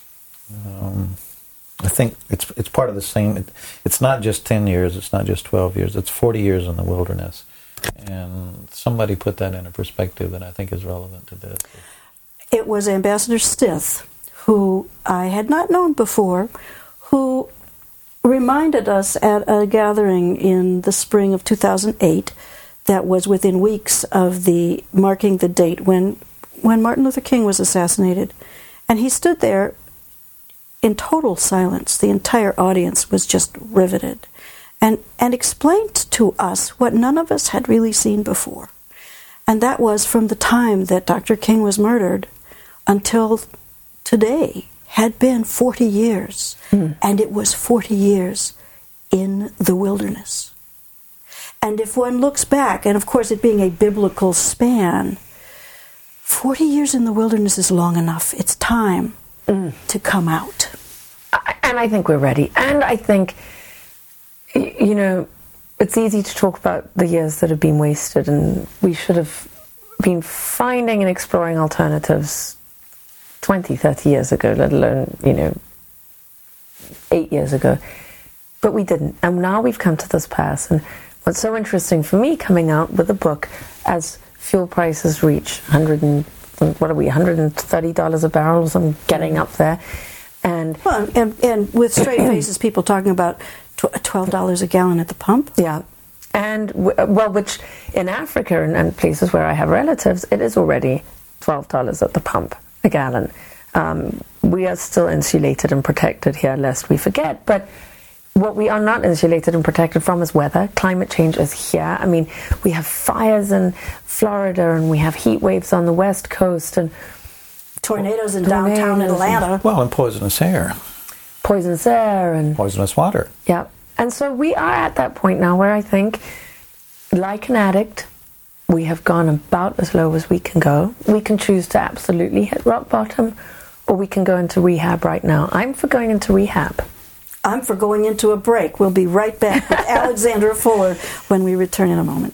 I think it's part of the same. It's not just 10 years, it's not just 12 years, it's 40 years in the wilderness. And somebody put that in a perspective that I think is relevant to this. It was Ambassador Stith, who I had not known before, who reminded us at a gathering in the spring of 2008 that was within weeks of marking the date when Martin Luther King was assassinated. And he stood there in total silence. The entire audience was just riveted and explained to us what none of us had really seen before. And that was from the time that Dr. King was murdered until today had been 40 years. And it was 40 years in the wilderness. And if one looks back, and of course it being a biblical span, 40 years in the wilderness is long enough. It's time to come out. And I think we're ready. And I think, you know, it's easy to talk about the years that have been wasted, and we should have been finding and exploring alternatives 20, 30 years ago, let alone, 8 years ago. But we didn't. And now we've come to this pass. And what's so interesting for me coming out with a book as fuel prices reach $130 a barrel or something, getting up there. And with straight faces, people talking about $12 a gallon at the pump. Yeah. And, which in Africa and places where I have relatives, it is already $12 at the pump a gallon. We are still insulated and protected here, lest we forget. But What we are not insulated and protected from is weather. Climate change is here. I mean, we have fires in Florida, and we have heat waves on the West Coast, and tornadoes in downtown Atlanta. Well, and poisonous air. Poisonous air and poisonous water. Yeah. And so we are at that point now where I think, like an addict, we have gone about as low as we can go. We can choose to absolutely hit rock bottom, or we can go into rehab right now. I'm for going into rehab. I'm for going into a break. We'll be right back with Alexandra Fuller when we return in a moment.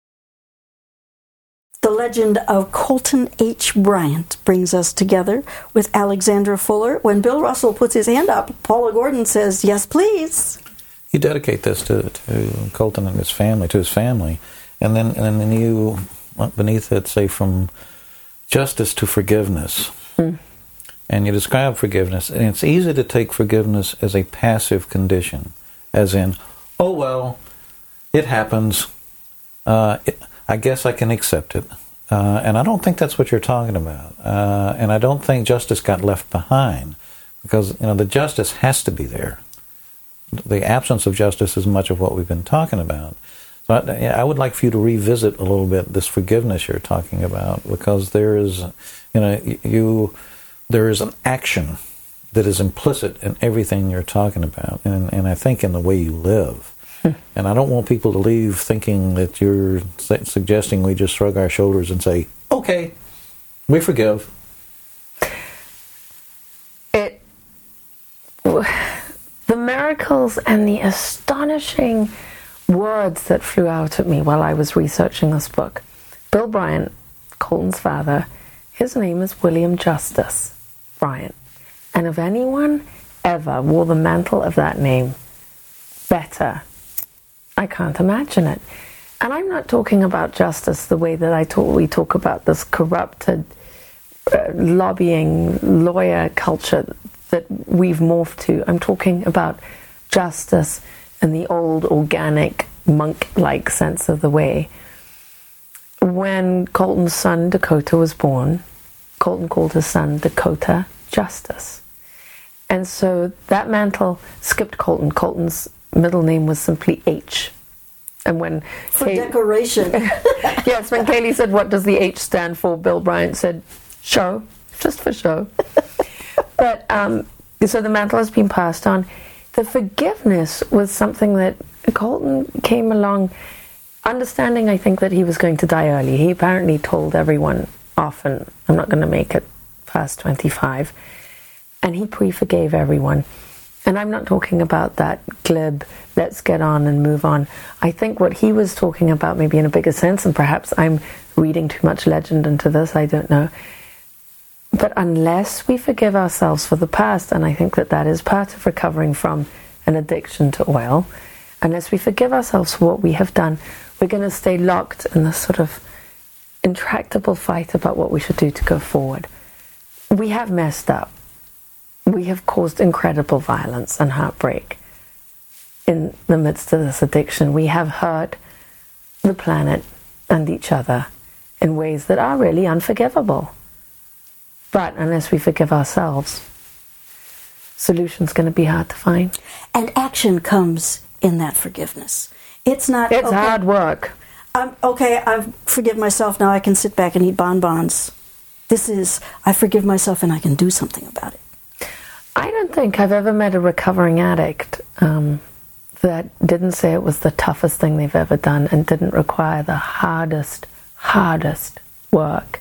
The legend of Colton H. Bryant brings us together with Alexandra Fuller. When Bill Russell puts his hand up, Paula Gordon says, yes, please. You dedicate this to Colton and his family, and then you, beneath it, say from justice to forgiveness. And you describe forgiveness, and it's easy to take forgiveness as a passive condition, as in, oh, well, it happens, I guess I can accept it. And I don't think that's what you're talking about. And I don't think justice got left behind, because the justice has to be there. The absence of justice is much of what we've been talking about. So I would like for you to revisit a little bit this forgiveness you're talking about, because there is, there is an action that is implicit in everything you're talking about, and I think in the way you live. And I don't want people to leave thinking that you're suggesting we just shrug our shoulders and say, okay, we forgive. The miracles and the astonishing words that flew out at me while I was researching this book. Bill Bryant, Colton's father, his name is William Justice Bryant. And if anyone ever wore the mantle of that name better, I can't imagine it. And I'm not talking about justice the way that we talk about this corrupted, lobbying, lawyer culture that we've morphed to. I'm talking about justice in the old, organic, monk-like sense of the way. When Colton's son, Dakota, was born, Colton called his son Dakota Justice. And so that mantle skipped Colton. Colton's middle name was simply H. And when for decoration. Yes, when Kaylee said, what does the H stand for? Bill Bryant said, show, just for show. But so the mantle has been passed on. The forgiveness was something that Colton came along understanding, I think, that he was going to die early. He apparently told everyone often, I'm not going to make it past 25. And he pre-forgave everyone. And I'm not talking about that glib, let's get on and move on. I think what he was talking about, maybe in a bigger sense, and perhaps I'm reading too much legend into this, I don't know. But unless we forgive ourselves for the past, and I think that that is part of recovering from an addiction to oil, unless we forgive ourselves for what we have done, we're going to stay locked in this sort of intractable fight about what we should do to go forward. We have messed up. We have caused incredible violence and heartbreak in the midst of this addiction. We have hurt the planet and each other in ways that are really unforgivable. But unless we forgive ourselves, solution's going to be hard to find. And action comes in that forgiveness. It's not... It's hard work. I forgive myself, now I can sit back and eat bonbons. This is, I forgive myself and I can do something about it. I don't think I've ever met a recovering addict that didn't say it was the toughest thing they've ever done and didn't require the hardest work.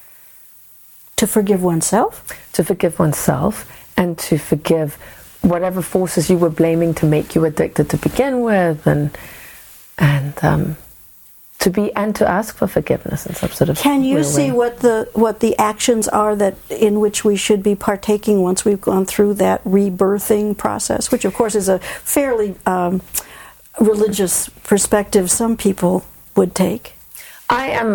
To forgive oneself? To forgive oneself and to forgive whatever forces you were blaming to make you addicted to begin with, and to ask for forgiveness in some sort of Can you see way. what the actions are that in which we should be partaking once we've gone through that rebirthing process, which of course is a fairly religious perspective some people would take? I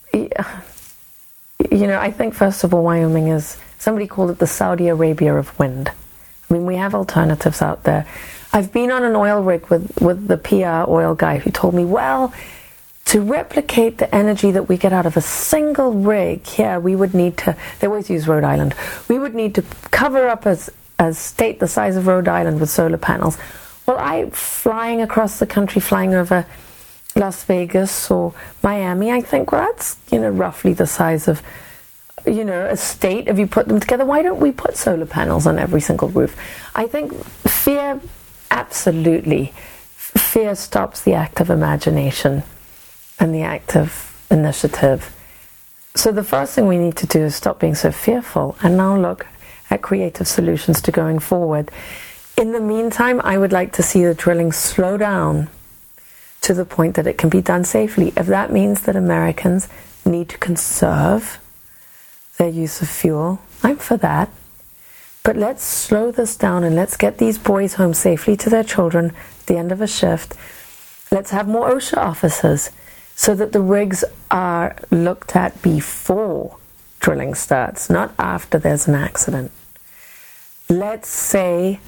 think first of all, Wyoming is, somebody called it the Saudi Arabia of wind. I mean, we have alternatives out there. I've been on an oil rig with the PR oil guy who told me, well, to replicate the energy that we get out of a single rig here, we would need to, they always use Rhode Island, we would need to cover up a state the size of Rhode Island with solar panels. Well, flying across the country, flying over Las Vegas or Miami, I think, well, that's, roughly the size of, a state. If you put them together, why don't we put solar panels on every single roof? I think fear, absolutely. Fear stops the act of imagination and the act of initiative. So the first thing we need to do is stop being so fearful and now look at creative solutions to going forward. In the meantime, I would like to see the drilling slow down to the point that it can be done safely. If that means that Americans need to conserve their use of fuel, I'm for that. But let's slow this down and let's get these boys home safely to their children at the end of a shift. Let's have more OSHA officers so that the rigs are looked at before drilling starts, not after there's an accident. Let's say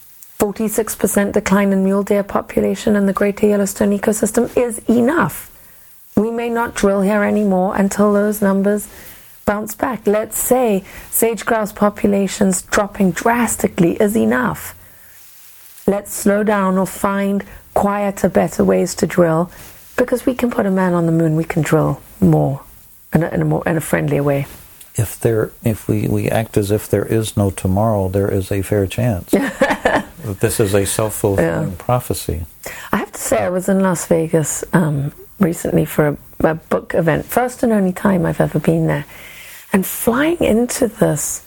46% decline in mule deer population in the Greater Yellowstone ecosystem is enough. We may not drill here anymore until those numbers bounce back. Let's say sage grouse populations dropping drastically is enough. Let's slow down or find quieter, better ways to drill, because we can put a man on the moon. We can drill more in a friendlier way. If we act as if there is no tomorrow, there is a fair chance. This is a self-fulfilling prophecy. I have to say, I was in Las Vegas recently for a book event. First and only time I've ever been there. And flying into this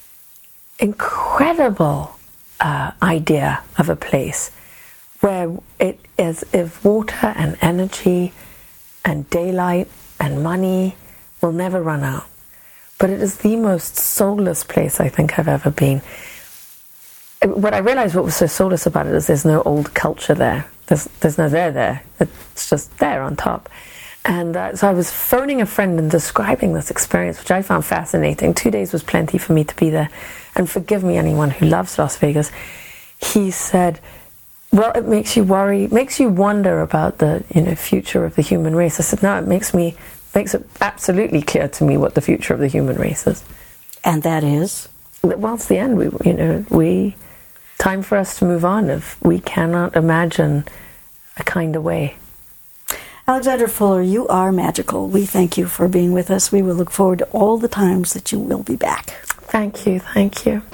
incredible idea of a place where it is, if water and energy and daylight and money will never run out. But it is the most soulless place I think I've ever been. What I realized, what was so soulless about it, is there's no old culture there. There's no there. It's just there on top. And so I was phoning a friend and describing this experience, which I found fascinating. 2 days was plenty for me to be there. And forgive me, anyone who loves Las Vegas. He said, well, it makes you worry, makes you wonder about the future of the human race. I said, no, it makes it absolutely clear to me what the future of the human race is. And that is? Well, it's the end. Time for us to move on if we cannot imagine a kinder way. Alexandra Fuller, you are magical. We thank you for being with us. We will look forward to all the times that you will be back. Thank you. Thank you.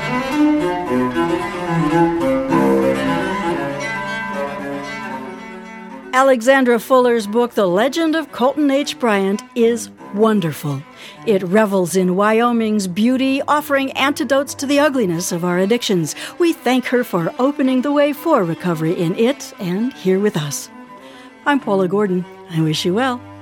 Alexandra Fuller's book, The Legend of Colton H. Bryant, is wonderful. It revels in Wyoming's beauty, offering antidotes to the ugliness of our addictions. We thank her for opening the way for recovery in it and here with us. I'm Paula Gordon. I wish you well.